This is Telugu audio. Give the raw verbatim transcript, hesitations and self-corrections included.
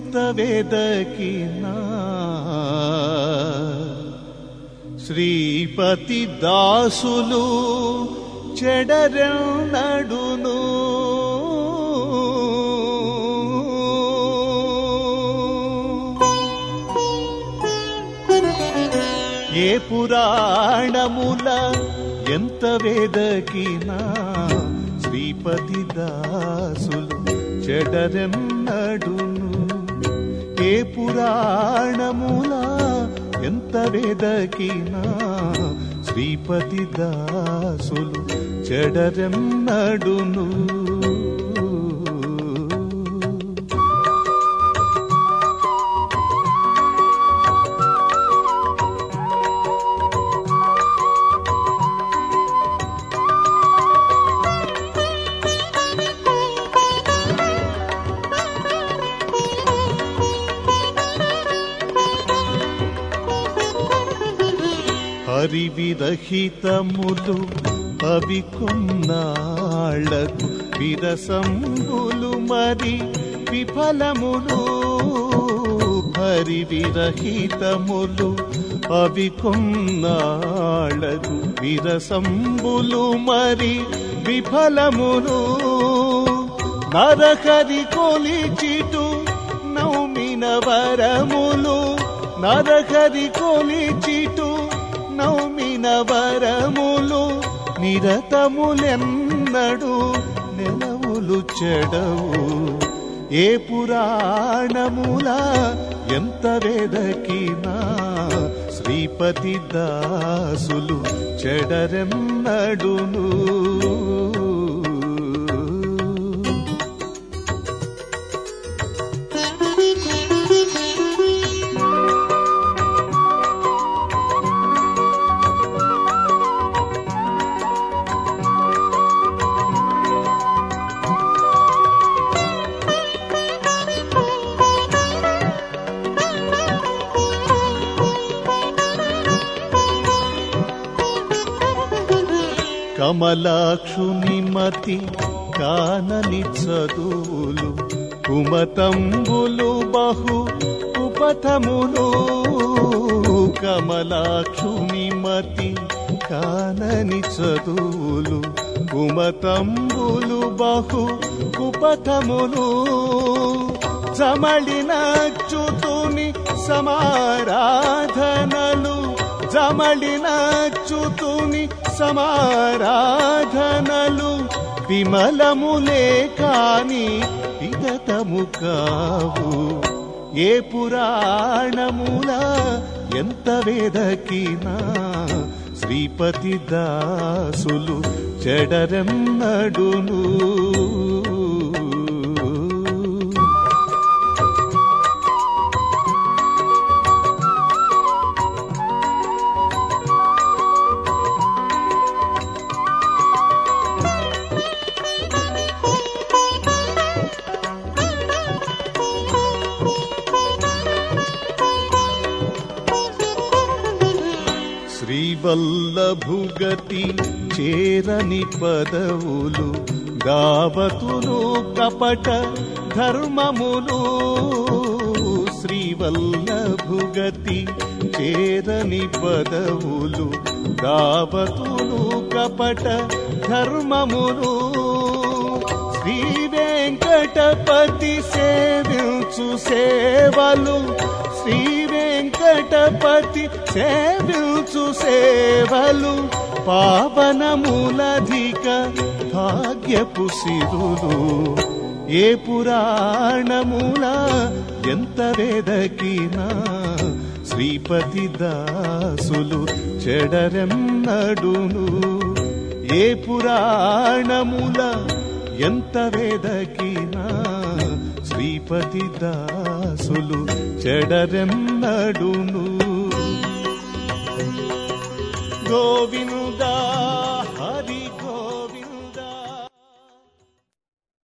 ఎంత వెదకినా శ్రీపతి దాసులు చెడరెన్నడును. ఏ పురాణముల ఎంత వెదకినా శ్రీపతి దాసులు చెడరెన్నడును. ఏ పురాణముల ఎంత వెదకినా శ్రీపతి దాసులు చెడరెన్నడును. హరివిరహితములు అవి కొన్నాళ్లకు విరసంబులు మరి విఫలములు. హరివిరహితములు అవి కొన్నాళ్లకు విరసంబులు మరి విఫలములు. నరహరి కొలిచిటు నౌమిన వరములు. నరహరి కొలిచిటు నౌమిన వరములు నిరతములెన్నడు నెలవులు చెడవు. ఏ పురాణముల ఎంత వెదకినా శ్రీపతి దాసులు చెడరెన్నడును. కమలాక్షుని మతి కానని చదువులు కుమతంబులు బహు ఉపథములు. కమలాక్షుని మతి కానని చదువులు కుమతంబులు బహు ఉపథములు. జమళినచ్యుతుని సమారాధనలు. జమళినచ్యుతుని సమారాధనలు విమలములే కాని విగతము కావు. ఏ పురాణముల ఎంత వెదకినా శ్రీపతి దాసులు చెడరెన్నడును. శ్రీవల్లభుగతి చేరని పదవులు గావతులు కపట ధర్మములు. శ్రీవల్లభుగతి చేరని పదవులు గావతులు కపట ధర్మములు. శ్రీ వెంకటపతి సేవించు సేవలు. శ్రీ వెంకటపతి సేవించు సేవలు పావనములధిక భాగ్యపు సిరులు. ఏ పురాణముల ఎంత వెదకినా శ్రీపతి దాసులు చెడరెన్నడును. ఏ పురాణముల ఎంత వెదకినా శ్రీపతి దాసులు చెడరెన్నడును. గోవిందా